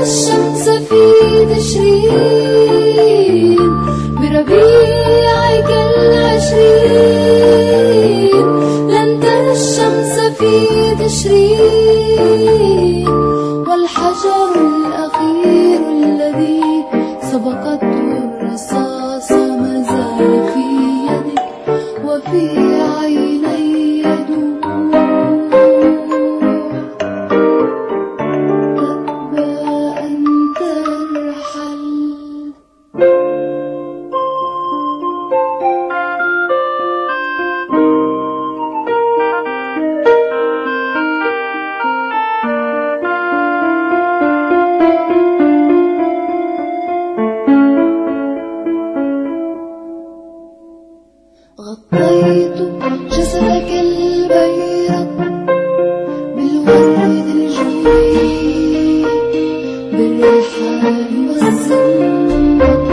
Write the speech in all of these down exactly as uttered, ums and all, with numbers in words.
الشمس في تشرين بربيعك العشرين. لن ترى الشمس في تشرين والحجر الأخير الذي سبقته الرصاص ما زال في يدك وفي عيني دموع. تأبى أن ترحل. غطيت جسدك البيض بالورد الجوي بالريحان والزنبق،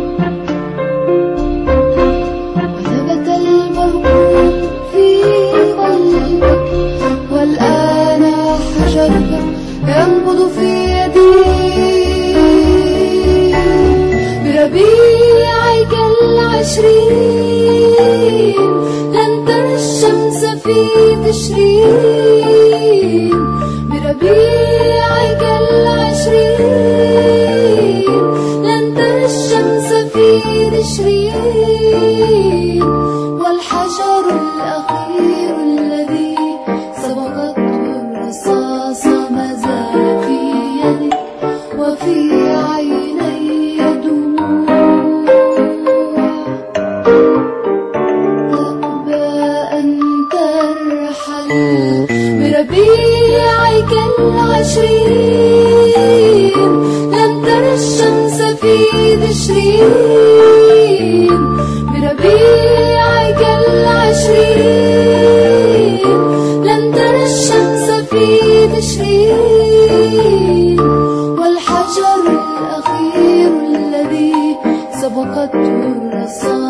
وثبت البرقوق في قلبك، والآن حجرك ينبض في يدي بربيعك العشرين. لن ترى الشمس في تشرين بربيعك العشرين. لن ترى الشمس في تشرين والحجر الأخير الذي سبقته الرصاص ما زال في يدك وفي عيني دموع. بربيعك العشرين. لن ترى الشمس في تشرين بربيعك العشرين. لن ترى الشمس في تشرين والحجر الأخير الذي سبقته الرصاص